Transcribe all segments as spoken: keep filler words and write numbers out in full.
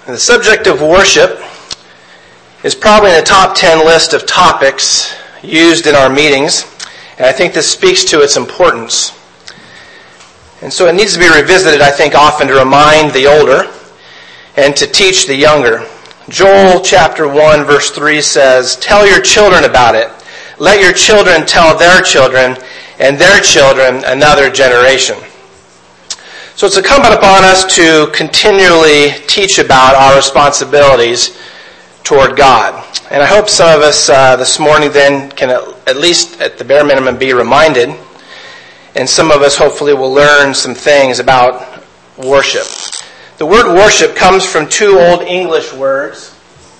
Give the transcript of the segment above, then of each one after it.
The subject of worship is probably in the top ten list of topics used in our meetings, and I think this speaks to its importance. And so it needs to be revisited, I think, often to remind the older and to teach the younger. Joel chapter one verse three says, "Tell your children about it. Let your children tell their children, and their children another generation." So it's incumbent upon us to continually teach about our responsibilities toward God. And I hope some of us uh, this morning then can at, at least at the bare minimum be reminded, and some of us hopefully will learn some things about worship. The word worship comes from two Old English words.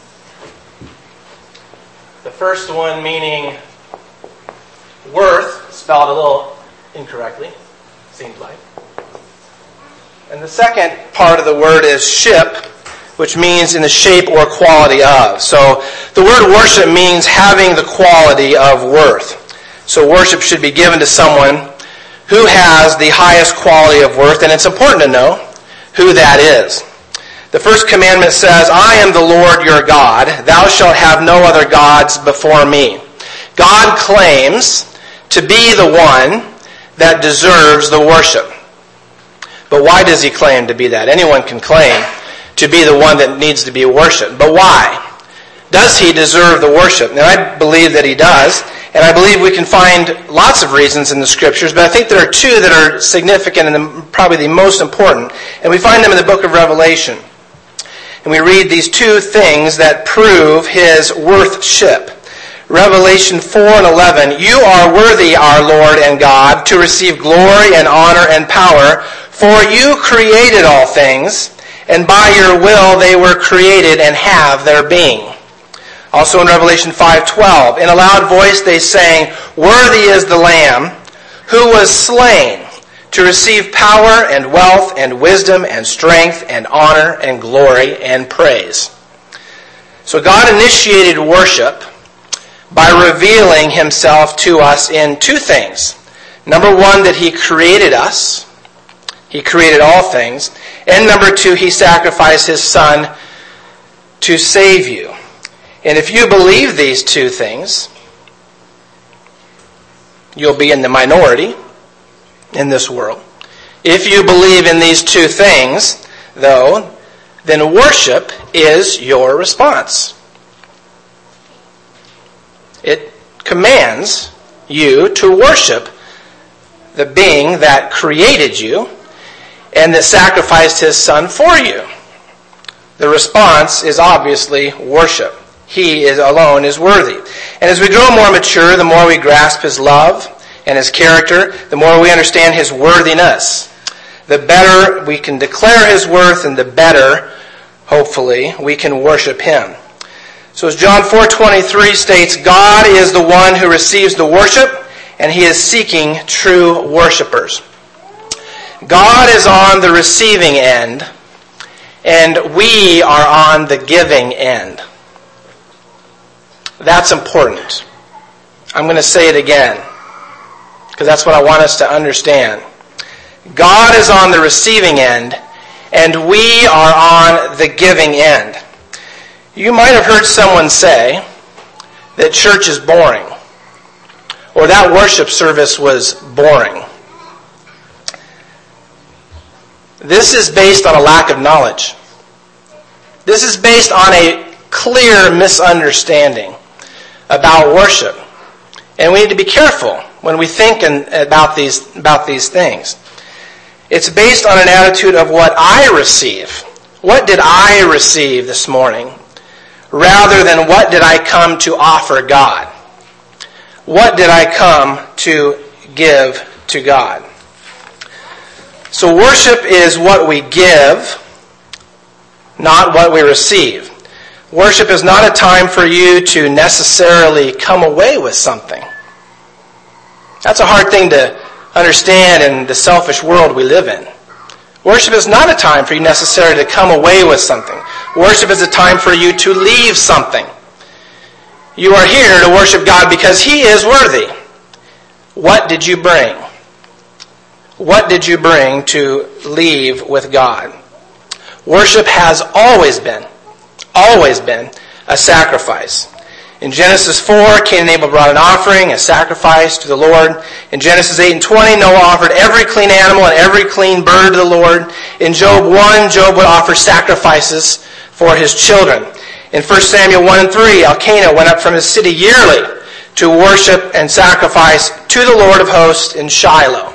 The first one meaning worth, spelled a little incorrectly, seems like. And the second part of the word is ship, which means in the shape or quality of. So the word worship means having the quality of worth. So worship should be given to someone who has the highest quality of worth, and it's important to know who that is. The first commandment says, "I am the Lord your God. Thou shalt have no other gods before me." God claims to be the one that deserves the worship. But why does he claim to be that? Anyone can claim to be the one that needs to be worshipped. But why? Does he deserve the worship? And I believe that he does. And I believe we can find lots of reasons in the Scriptures. But I think there are two that are significant and probably the most important. And we find them in the book of Revelation. And we read these two things that prove his worthship. Revelation four and eleven, "You are worthy, our Lord and God, to receive glory and honor and power, for you created all things, and by your will they were created and have their being." Also in Revelation five twelve, "In a loud voice they sang, Worthy is the Lamb who was slain to receive power and wealth and wisdom and strength and honor and glory and praise." So God initiated worship by revealing himself to us in two things. Number one, that he created us. He created all things. And number two, he sacrificed his Son to save you. And if you believe these two things, you'll be in the minority in this world. If you believe in these two things, though, then worship is your response. It commands you to worship the being that created you and that sacrificed his Son for you. The response is obviously worship. He is alone is worthy. And as we grow more mature, the more we grasp his love and his character, the more we understand his worthiness. The better we can declare his worth, and the better, hopefully, we can worship him. So as John four twenty-three states, God is the one who receives the worship, and he is seeking true worshipers. God is on the receiving end, and we are on the giving end. That's important. I'm going to say it again, because that's what I want us to understand. God is on the receiving end, and we are on the giving end. You might have heard someone say that church is boring, or that worship service was boring. This is based on a lack of knowledge. This is based on a clear misunderstanding about worship. And we need to be careful when we think about these, about these things. It's based on an attitude of what I receive. What did I receive this morning? Rather than what did I come to offer God? What did I come to give to God? So worship is what we give, not what we receive. Worship is not a time for you to necessarily come away with something. That's a hard thing to understand in the selfish world we live in. Worship is not a time for you necessarily to come away with something. Worship is a time for you to leave something. You are here to worship God because he is worthy. What did you bring? What did you bring to leave with God? Worship has always been, always been a sacrifice. In Genesis four, Cain and Abel brought an offering, a sacrifice to the Lord. In Genesis eight and twenty, Noah offered every clean animal and every clean bird to the Lord. In Job one, Job would offer sacrifices for his children. In First Samuel one and three, Elkanah went up from his city yearly to worship and sacrifice to the Lord of hosts in Shiloh.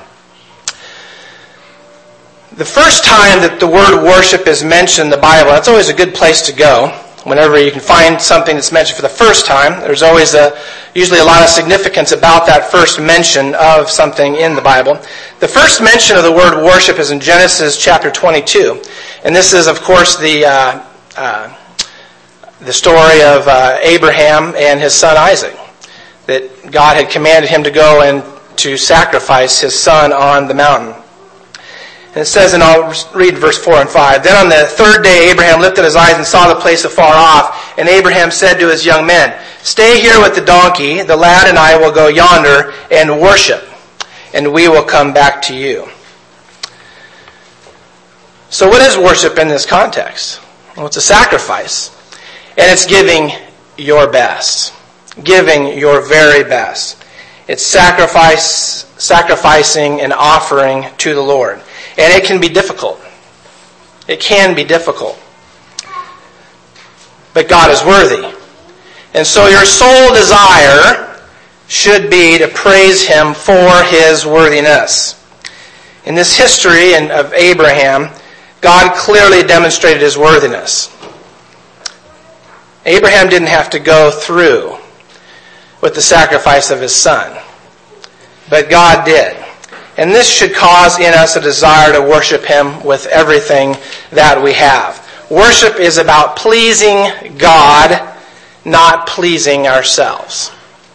The first time that the word worship is mentioned in the Bible, that's always a good place to go. Whenever you can find something that's mentioned for the first time, there's always a, usually a lot of significance about that first mention of something in the Bible. The first mention of the word worship is in Genesis chapter twenty-two. And this is, of course, the uh, uh, the story of uh, Abraham and his son Isaac. That God had commanded him to go and to sacrifice his son on the mountain. And it says, and I'll read verse four and five, Then on the third day Abraham lifted his eyes and saw the place afar off. And Abraham said to his young men, Stay here with the donkey. The lad and I will go yonder and worship, and we will come back to you. So what is worship in this context? Well, it's a sacrifice. And it's giving your best. Giving your very best. It's sacrifice, sacrificing and offering to the Lord. And it can be difficult. It can be difficult. But God is worthy. And so your sole desire should be to praise Him for His worthiness. In this history of Abraham, God clearly demonstrated His worthiness. Abraham didn't have to go through with the sacrifice of his son, but God did. And this should cause in us a desire to worship Him with everything that we have. Worship is about pleasing God, not pleasing ourselves.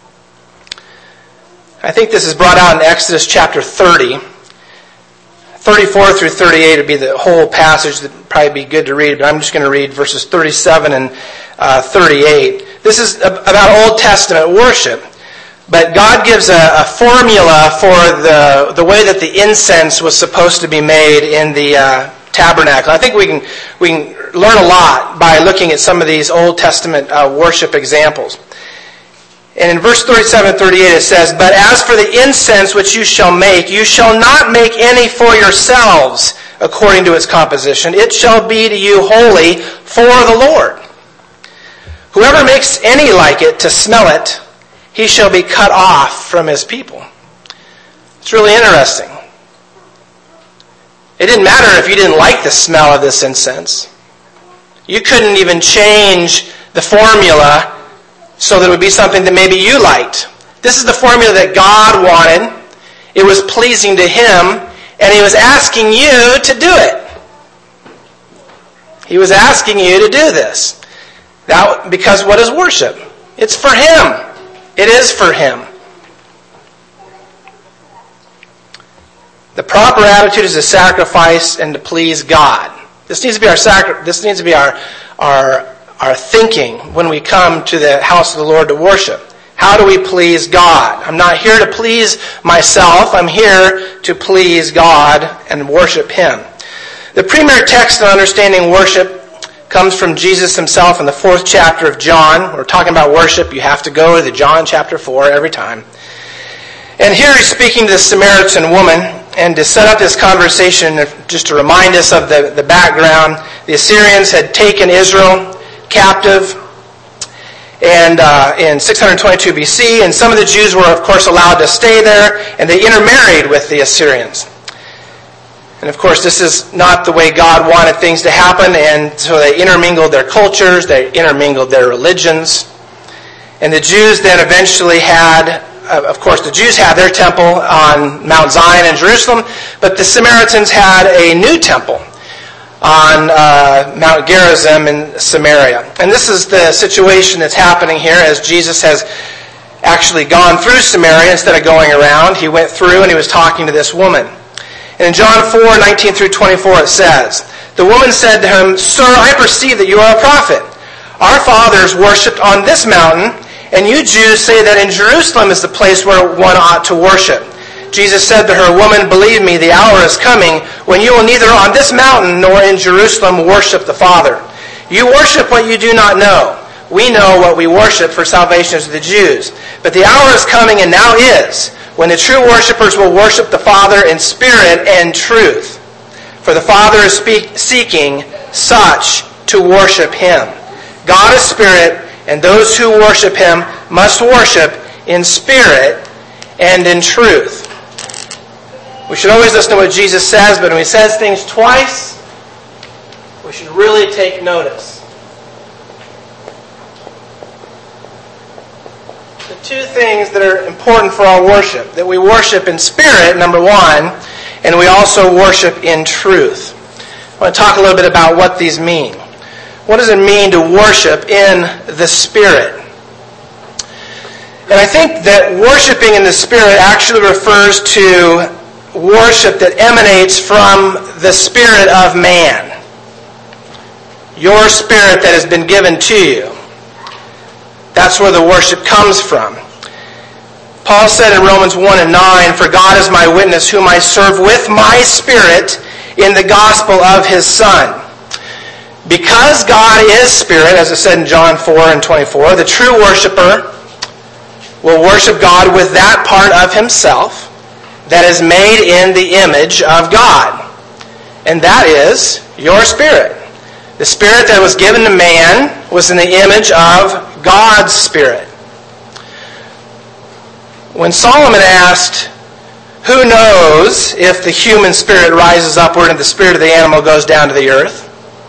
I think this is brought out in Exodus chapter thirty. thirty-four through thirty-eight would be the whole passage that would probably be good to read, but I'm just going to read verses thirty-seven and uh, thirty-eight. This is about Old Testament worship. But God gives a, a formula for the the way that the incense was supposed to be made in the uh, tabernacle. I think we can we can learn a lot by looking at some of these Old Testament uh, worship examples. And in verse thirty-seven and thirty-eight it says, But as for the incense which you shall make, you shall not make any for yourselves according to its composition. It shall be to you holy for the Lord. Whoever makes any like it to smell it, he shall be cut off from his people. It's really interesting. It didn't matter if you didn't like the smell of this incense. You couldn't even change the formula so that it would be something that maybe you liked. This is the formula that God wanted. It was pleasing to Him, and He was asking you to do it. He was asking you to do this. That, because what is worship? It's for Him. It is for Him. The proper attitude is to sacrifice and to please God. This needs to be our sacri- This needs to be our our our thinking when we come to the house of the Lord to worship. How do we please God? I'm not here to please myself. I'm here to please God and worship Him. The premier text on understanding worship comes from Jesus Himself in the fourth chapter of John. We're talking about worship. You have to go to John chapter four every time. And here He's speaking to the Samaritan woman. And to set up this conversation, just to remind us of the, the background, the Assyrians had taken Israel captive and uh, in six twenty-two B C, and some of the Jews were, of course, allowed to stay there, and they intermarried with the Assyrians. And, of course, this is not the way God wanted things to happen, and so they intermingled their cultures, they intermingled their religions. And the Jews then eventually had, of course, the Jews had their temple on Mount Zion in Jerusalem, but the Samaritans had a new temple on uh, Mount Gerizim in Samaria. And this is the situation that's happening here as Jesus has actually gone through Samaria instead of going around. He went through and He was talking to this woman. And in John four, nineteen through twenty-four it says, The woman said to Him, Sir, I perceive that you are a prophet. Our fathers worshipped on this mountain, and you Jews say that in Jerusalem is the place where one ought to worship. Jesus said to her, Woman, believe me, the hour is coming when you will neither on this mountain nor in Jerusalem worship the Father. You worship what you do not know. We know what we worship, for salvation is of the Jews. But the hour is coming, and now is, when the true worshipers will worship the Father in spirit and truth. For the Father is speak, seeking such to worship him. God is spirit, and those who worship him must worship in spirit and in truth. We should always listen to what Jesus says, but when he says things twice, we should really take notice. The two things that are important for our worship, that we worship in spirit, number one, and we also worship in truth. I want to talk a little bit about what these mean. What does it mean to worship in the Spirit? And I think that worshiping in the Spirit actually refers to worship that emanates from the spirit of man. Your spirit that has been given to you. That's where the worship comes from. Paul said in Romans one and nine, "For God is my witness, whom I serve with my spirit in the gospel of his Son." Because God is spirit, as it said in John four and twenty-four, the true worshiper will worship God with that part of himself that is made in the image of God. And that is your spirit. The spirit that was given to man was in the image of God's spirit. When Solomon asked, "Who knows if the human spirit rises upward and the spirit of the animal goes down to the earth?"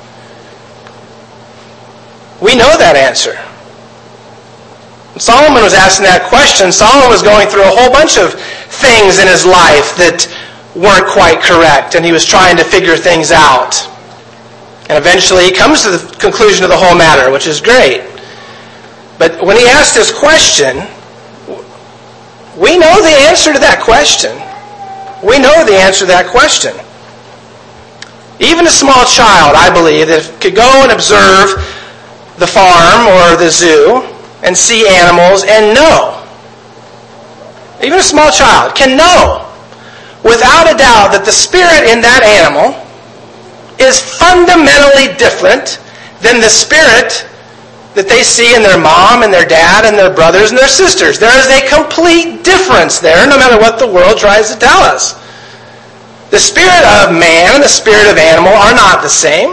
we know that answer. When Solomon was asking that question, Solomon was going through a whole bunch of things in his life that weren't quite correct, and he was trying to figure things out. And eventually he comes to the conclusion of the whole matter, which is great. But when he asked this question, we know the answer to that question. We know the answer to that question. Even a small child, I believe, that could go and observe the farm or the zoo and see animals and know. Even a small child can know without a doubt that the spirit in that animal is fundamentally different than the spirit that they see in their mom and their dad and their brothers and their sisters. There is a complete difference there, no matter what the world tries to tell us. The spirit of man and the spirit of animal are not the same.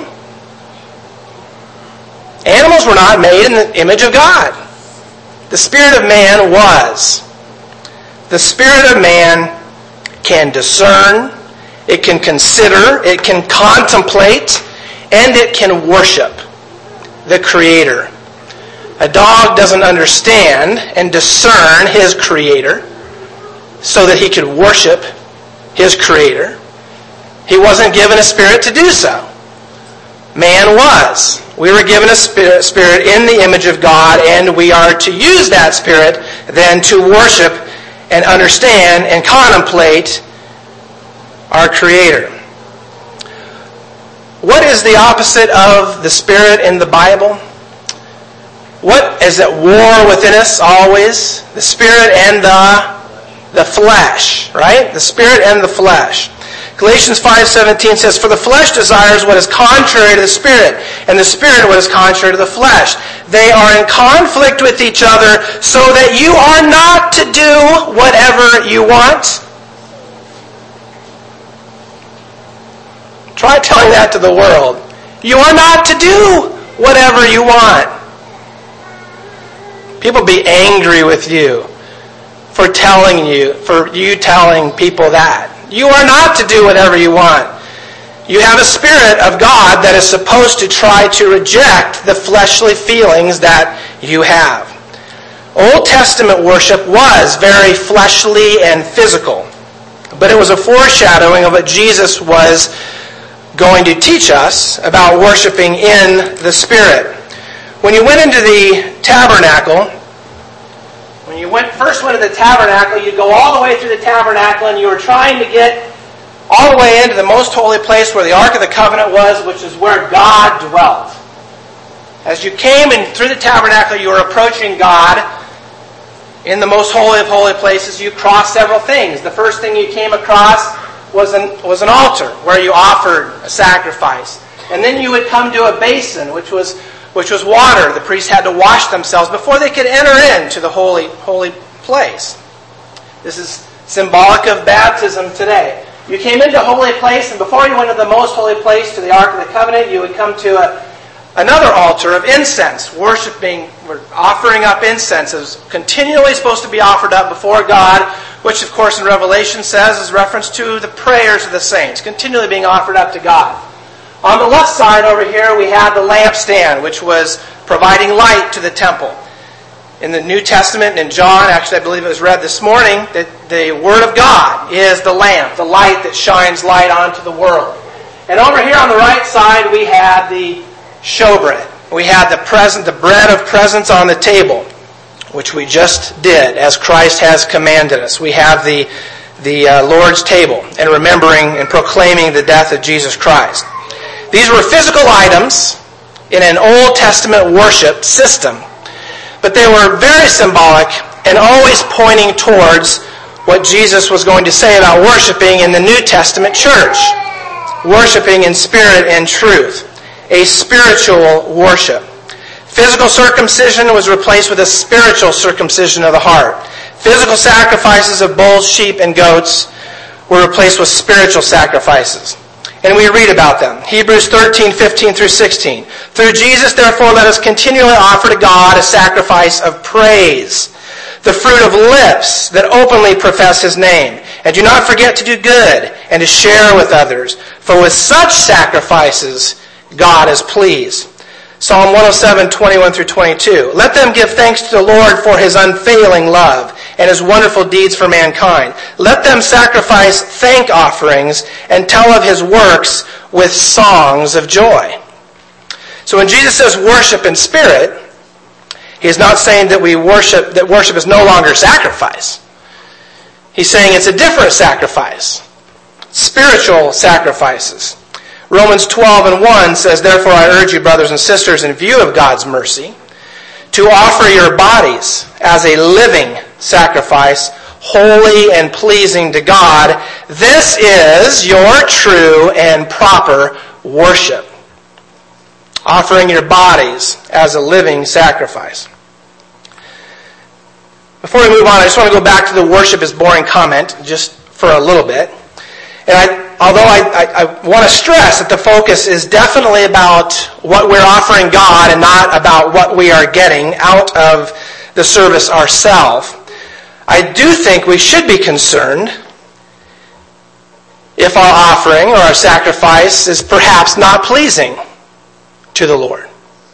Animals were not made in the image of God. The spirit of man was. The spirit of man can discern, it can consider, it can contemplate, and it can worship the Creator. A dog doesn't understand and discern his Creator so that he could worship his Creator. He wasn't given a spirit to do so. Man was. We were given a spirit, spirit in the image of God, and we are to use that spirit then to worship and understand and contemplate our Creator. What is the opposite of the spirit in the Bible? What is at war within us always? The spirit and the, the flesh, right? The spirit and the flesh. Galatians five seventeen says, "For the flesh desires what is contrary to the spirit, and the spirit what is contrary to the flesh. They are in conflict with each other, so that you are not to do whatever you want." Try telling that to the world. You are not to do whatever you want. People be angry with you for telling you, for you telling people that. You are not to do whatever you want. You have a spirit of God that is supposed to try to reject the fleshly feelings that you have. Old Testament worship was very fleshly and physical, but it was a foreshadowing of what Jesus was going to teach us about worshiping in the Spirit. When you went into the tabernacle, when you went first went to the tabernacle, you'd go all the way through the tabernacle, and you were trying to get all the way into the most holy place where the Ark of the Covenant was, which is where God dwelt. As you came in through the tabernacle, you were approaching God in the most holy of holy places. You crossed several things. The first thing you came across was an, was an altar where you offered a sacrifice. And then you would come to a basin, which was, which was water. The priests had to wash themselves before they could enter into the holy, holy place. This is symbolic of baptism today. You came into a holy place, and before you went to the most holy place, to the Ark of the Covenant, you would come to a, another altar of incense, worshiping, offering up incense. It was continually supposed to be offered up before God, which of course in Revelation says is reference to the prayers of the saints, continually being offered up to God. On the left side over here, we have the lampstand, which was providing light to the temple. In the New Testament, in John, actually I believe it was read this morning, that the Word of God is the lamp, the light that shines light onto the world. And over here on the right side, we have the showbread. We have the present, the bread of presence on the table, which we just did, as Christ has commanded us. We have the, the uh, Lord's table, and remembering and proclaiming the death of Jesus Christ. These were physical items in an Old Testament worship system, but they were very symbolic and always pointing towards what Jesus was going to say about worshiping in the New Testament church. Worshiping in spirit and truth. A spiritual worship. Physical circumcision was replaced with a spiritual circumcision of the heart. Physical sacrifices of bulls, sheep, and goats were replaced with spiritual sacrifices. And we read about them. Hebrews thirteen, fifteen through sixteen. Through Jesus, therefore, let us continually offer to God a sacrifice of praise, the fruit of lips that openly profess His name. And do not forget to do good and to share with others, for with such sacrifices God is pleased. Psalm one oh seven, twenty-one through twenty-two. Let them give thanks to the Lord for His unfailing love and His wonderful deeds for mankind. Let them sacrifice thank offerings and tell of His works with songs of joy. So when Jesus says worship in spirit, He is not saying that we worship, that worship is no longer sacrifice. He's saying it's a different sacrifice. Spiritual sacrifices. Romans twelve and one says, therefore I urge you, brothers and sisters, in view of God's mercy, to offer your bodies as a living sacrifice, holy and pleasing to God. This is your true and proper worship. Offering your bodies as a living sacrifice. Before we move on, I just want to go back to the worship is boring comment just for a little bit. And I, although I, I, I want to stress that the focus is definitely about what we're offering God and not about what we are getting out of the service ourselves, I do think we should be concerned if our offering or our sacrifice is perhaps not pleasing to the Lord.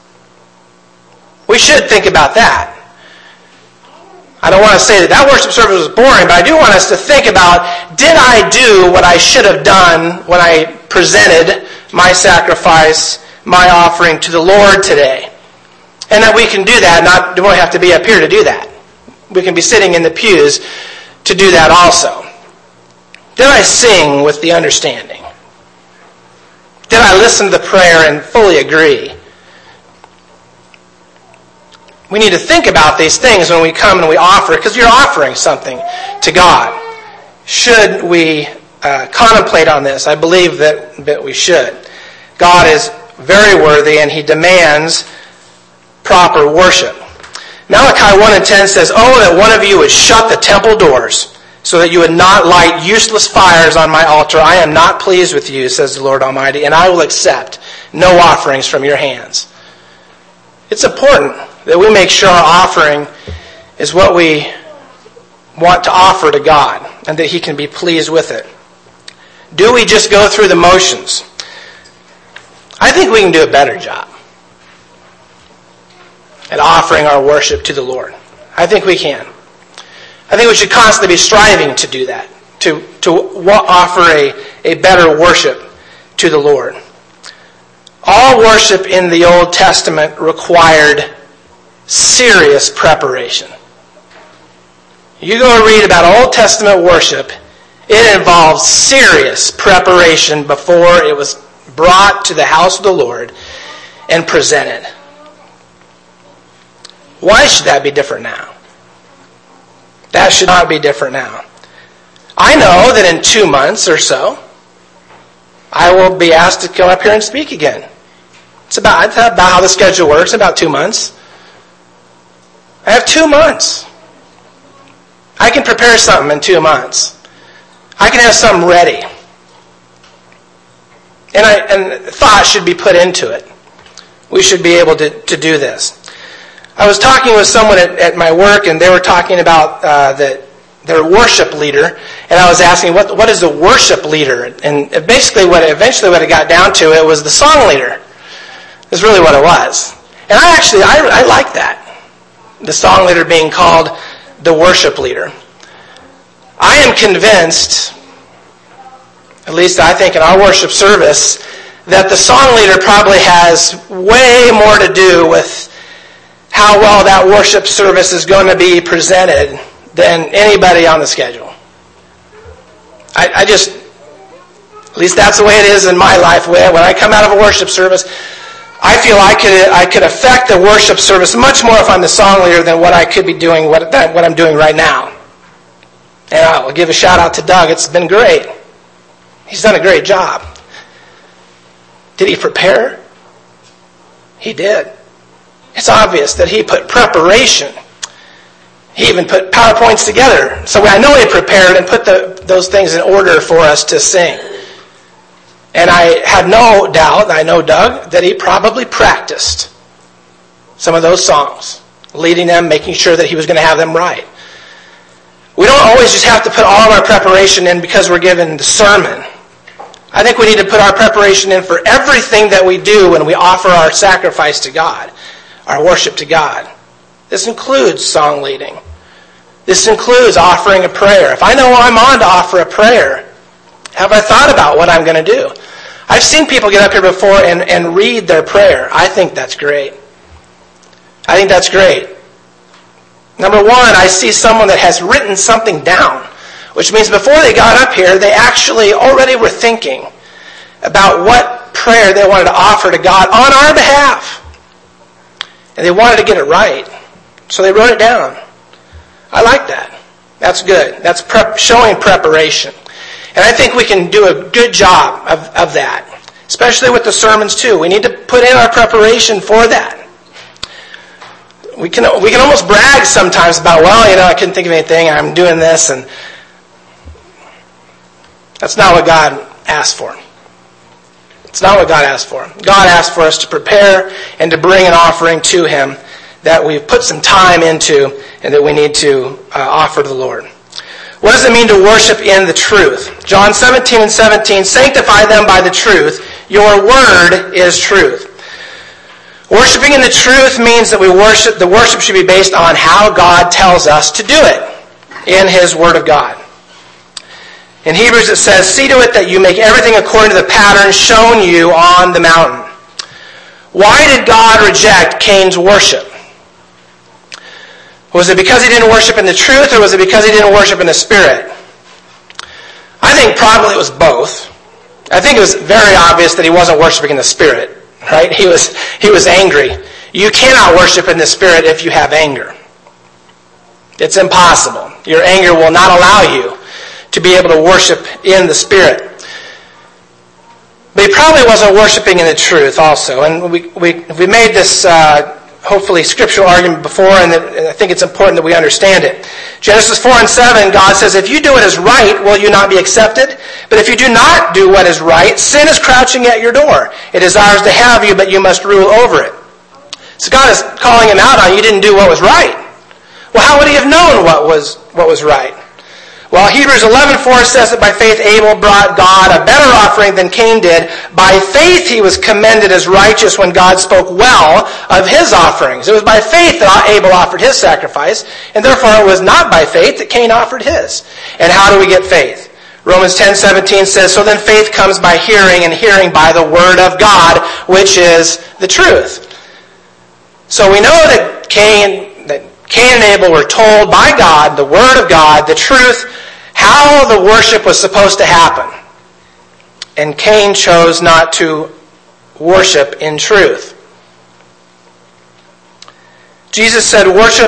We should think about that. I don't want to say that that worship service was boring, but I do want us to think about, did I do what I should have done when I presented my sacrifice, my offering to the Lord today? And that we can do that, not we don't have to be up here to do that. We can be sitting in the pews to do that also. Did I sing with the understanding? Did I listen to the prayer and fully agree? We need to think about these things when we come and we offer, because you're offering something to God. Should we uh, contemplate on this? I believe that, that we should. God is very worthy and He demands proper worship. Malachi one and ten says, oh, that one of you would shut the temple doors so that you would not light useless fires on my altar. I am not pleased with you, says the Lord Almighty, and I will accept no offerings from your hands. It's important that we make sure our offering is what we want to offer to God and that He can be pleased with it. Do we just go through the motions? I think we can do a better job at offering our worship to the Lord. I think we can. I think we should constantly be striving to do that, to, to offer a, a better worship to the Lord. All worship in the Old Testament required serious preparation. You go and read about Old Testament worship, it involves serious preparation before it was brought to the house of the Lord and presented. Why should that be different now? That should not be different now. I know that in two months or so, I will be asked to come up here and speak again. It's about, it's about how the schedule works, about two months. I have two months. I can prepare something in two months. I can have something ready. And, I, and thought should be put into it. We should be able to, to do this. I was talking with someone at, at my work, and they were talking about uh, the, their worship leader, and I was asking, what what is the worship leader? And basically, what eventually what it got down to, it was the song leader. Is really what it was. And I actually, I, I like that. The song leader being called the worship leader. I am convinced, at least I think in our worship service, that the song leader probably has way more to do with how well that worship service is going to be presented than anybody on the schedule. I, I just, at least that's the way it is in my life. When I come out of a worship service, I feel I could I could affect the worship service much more if I'm the song leader than what I could be doing, what, that, what I'm doing right now. And I'll give a shout out to Doug. It's been great. He's done a great job. Did he prepare? He did. It's obvious that he put preparation. He even put PowerPoints together. So I know he prepared and put the, those things in order for us to sing. And I had no doubt, I know Doug, that he probably practiced some of those songs, leading them, making sure that he was going to have them right. We don't always just have to put all of our preparation in because we're given the sermon. I think we need to put our preparation in for everything that we do when we offer our sacrifice to God, our worship to God. This includes song leading. This includes offering a prayer. If I know I'm on to offer a prayer, have I thought about what I'm going to do? I've seen people get up here before and, and read their prayer. I think that's great. I think that's great. Number one, I see someone that has written something down, which means before they got up here, they actually already were thinking about what prayer they wanted to offer to God on our behalf. And they wanted to get it right. So they wrote it down. I like that. That's good. That's prep, showing preparation. And I think we can do a good job of, of that, especially with the sermons too. We need to put in our preparation for that. We can we can almost brag sometimes about, well, you know, I couldn't think of anything, I'm doing this, and that's not what God asked for. It's not what God asked for. God asked for us to prepare and to bring an offering to Him that we've put some time into and that we need to uh, offer to the Lord. What does it mean to worship in the truth? John seventeen and seventeen, sanctify them by the truth. Your word is truth. Worshiping in the truth means that we worship. The worship should be based on how God tells us to do it in His Word of God. In Hebrews it says, see to it that you make everything according to the pattern shown you on the mountain. Why did God reject Cain's worship? Was it because he didn't worship in the truth, or was it because he didn't worship in the Spirit? I think probably it was both. I think it was very obvious that he wasn't worshiping in the Spirit. Right? He was he was angry. You cannot worship in the Spirit if you have anger. It's impossible. Your anger will not allow you to be able to worship in the Spirit. But he probably wasn't worshiping in the truth also. And we we we made this uh, hopefully scriptural argument before, and I think it's important that we understand it. Genesis four and seven, God says, if you do what is right, will you not be accepted? But if you do not do what is right, sin is crouching at your door. It desires to have you, but you must rule over it. So God is calling him out on, you didn't do what was right. Well, how would he have known what was what was right? Well, Hebrews eleven four says that by faith Abel brought God a better offering than Cain did. By faith he was commended as righteous when God spoke well of his offerings. It was by faith that Abel offered his sacrifice, and therefore it was not by faith that Cain offered his. And how do we get faith? Romans ten seventeen says, so then faith comes by hearing, and hearing by the word of God, which is the truth. So we know that Cain, that Cain and Abel were told by God, the word of God, the truth, how the worship was supposed to happen. And Cain chose not to worship in truth. Jesus said, worship.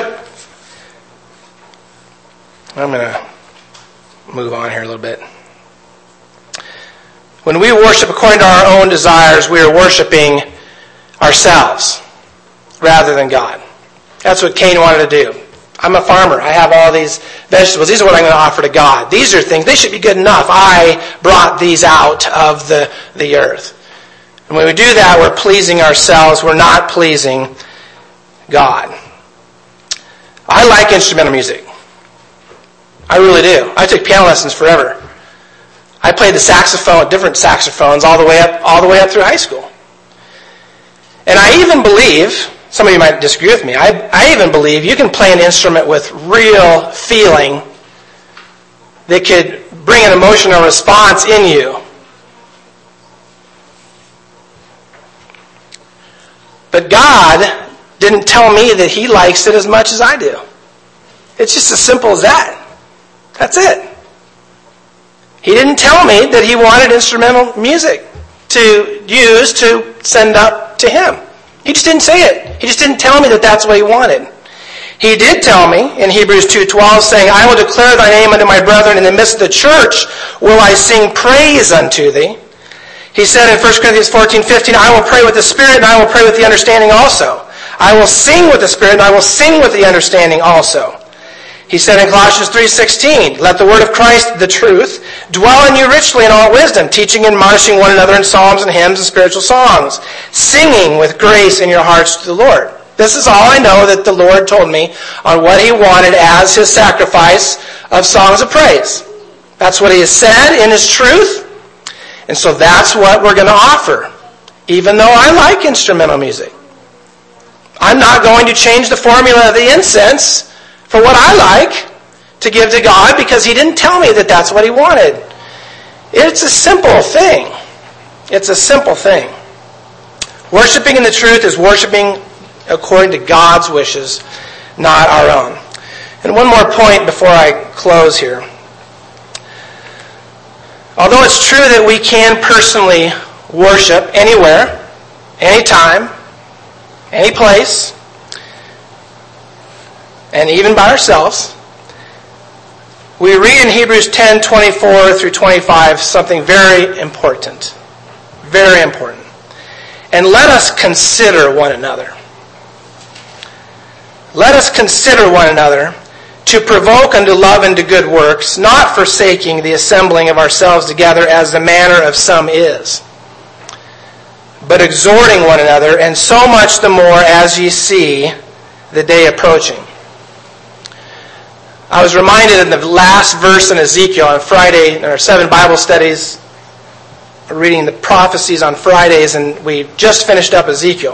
I'm going to move on here a little bit. When we worship according to our own desires, we are worshiping ourselves rather than God. That's what Cain wanted to do. I'm a farmer. I have all these vegetables. These are what I'm going to offer to God. These are things. They should be good enough. I brought these out of the, the earth. And when we do that, we're pleasing ourselves. We're not pleasing God. I like instrumental music. I really do. I took piano lessons forever. I played the saxophone, different saxophones, all the way up, all the way up through high school. And I even believe, some of you might disagree with me, I, I even believe you can play an instrument with real feeling that could bring an emotional response in you. But God didn't tell me that He likes it as much as I do. It's just as simple as that. That's it. He didn't tell me that He wanted instrumental music to use to send up to Him. He just didn't say it. He just didn't tell me that that's what He wanted. He did tell me in Hebrews two twelve, saying, I will declare Thy name unto my brethren. In the midst of the church will I sing praise unto Thee. He said in First Corinthians fourteen fifteen, I will pray with the Spirit, and I will pray with the understanding also. I will sing with the Spirit, and I will sing with the understanding also. He said in Colossians three sixteen, let the word of Christ, the truth, dwell in you richly in all wisdom, teaching and admonishing one another in psalms and hymns and spiritual songs, singing with grace in your hearts to the Lord. This is all I know that the Lord told me on what He wanted as His sacrifice of songs of praise. That's what He has said in His truth, and so that's what we're going to offer, even though I like instrumental music. I'm not going to change the formula of the incense for what I like to give to God because He didn't tell me that that's what He wanted. It's a simple thing. It's a simple thing. Worshiping in the truth is worshiping according to God's wishes, not our own. And one more point before I close here. Although it's true that we can personally worship anywhere, anytime, any place, and even by ourselves, we read in Hebrews ten twenty-four through twenty-five something very important. Very important. And let us consider one another. Let us consider one another to provoke unto love and to good works, not forsaking the assembling of ourselves together as the manner of some is, but exhorting one another, and so much the more as ye see the day approaching. I was reminded in the last verse in Ezekiel on Friday, in our seven Bible studies, reading the prophecies on Fridays, and we just finished up Ezekiel.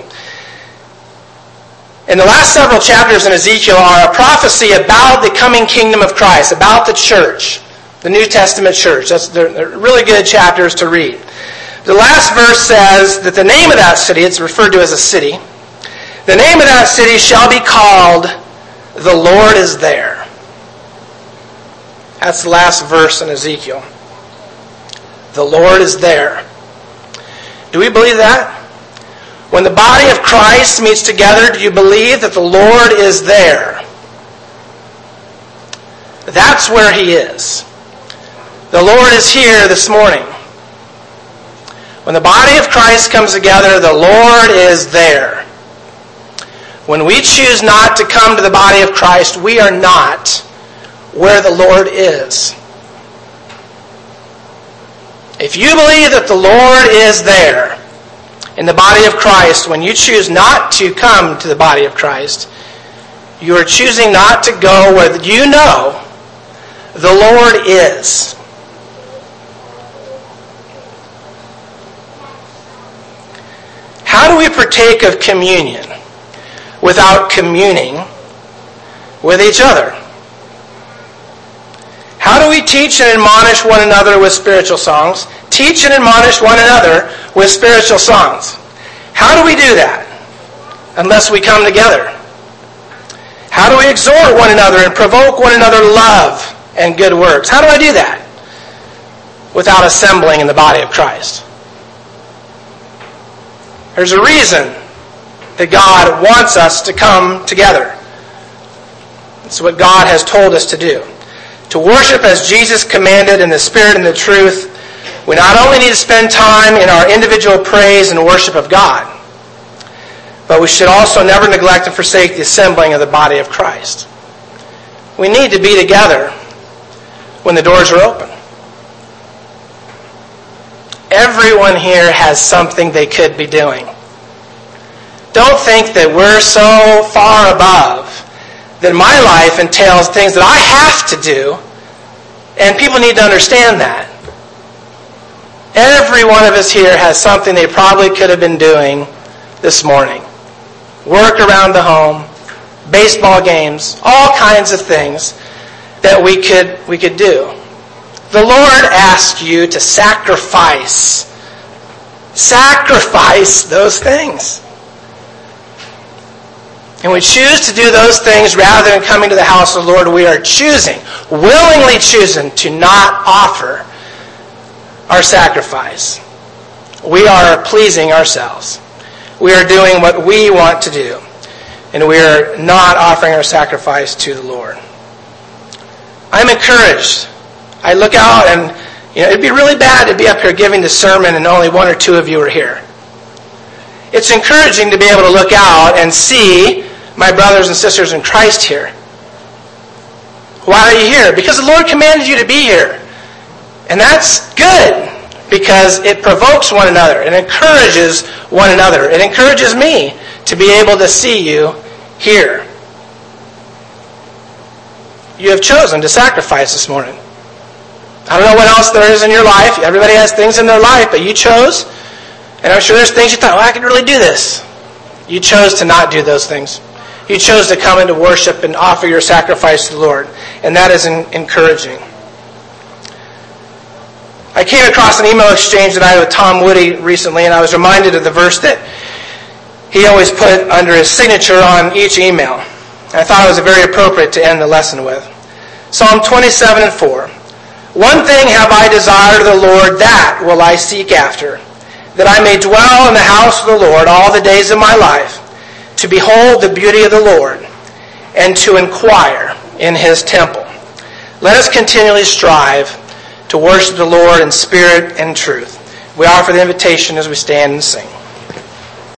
In the last several chapters in Ezekiel are a prophecy about the coming kingdom of Christ, about the church, the New Testament church. That's, they're, they're really good chapters to read. The last verse says that the name of that city, it's referred to as a city, the name of that city shall be called, The Lord is There. That's the last verse in Ezekiel. The Lord is there. Do we believe that? When the body of Christ meets together, do you believe that the Lord is there? That's where He is. The Lord is here this morning. When the body of Christ comes together, the Lord is there. When we choose not to come to the body of Christ, we are not where the Lord is. If you believe that the Lord is there in the body of Christ, when you choose not to come to the body of Christ, you are choosing not to go where you know the Lord is. How do we partake of communion without communing with each other? How do we teach and admonish one another with spiritual songs? Teach and admonish one another with spiritual songs. How do we do that? Unless we come together. How do we exhort one another and provoke one another love and good works? How do I do that? Without assembling in the body of Christ. There's a reason that God wants us to come together. It's what God has told us to do. To worship as Jesus commanded in the Spirit and the truth We not only need to spend time in our individual praise and worship of God, but we should also never neglect and forsake the assembling of the body of Christ. We need to be together when the doors are open. Everyone here has something they could be doing. Don't think that we're so far above that my life entails things that I have to do, and people need to understand that. Every one of us here has something they probably could have been doing this morning. Work around the home, baseball games, all kinds of things that we could we could do. The Lord asked you to sacrifice. Sacrifice those things. And we choose to do those things rather than coming to the house of the Lord. We are choosing, willingly choosing, to not offer our sacrifice. We are pleasing ourselves. We are doing what we want to do. And we are not offering our sacrifice to the Lord. I'm encouraged. I look out and, you know, it'd be really bad to be up here giving the sermon and only one or two of you are here. It's encouraging to be able to look out and see my brothers and sisters in Christ here. Why are you here? Because the Lord commanded you to be here. And that's good, because it provokes one another. It encourages one another. It encourages me to be able to see you here. You have chosen to sacrifice this morning. I don't know what else there is in your life. Everybody has things in their life, but you chose. And I'm sure there's things you thought, oh, I could really do this. You chose to not do those things. You chose to come into worship and offer your sacrifice to the Lord. And that is encouraging. I came across an email exchange that I had with Tom Woody recently, and I was reminded of the verse that he always put under his signature on each email. And I thought it was very appropriate to end the lesson with. Psalm twenty-seven and four. One thing have I desired of the Lord, that will I seek after, that I may dwell in the house of the Lord all the days of my life, to behold the beauty of the Lord, and to inquire in his temple. Let us continually strive to worship the Lord in spirit and truth. We offer the invitation as we stand and sing.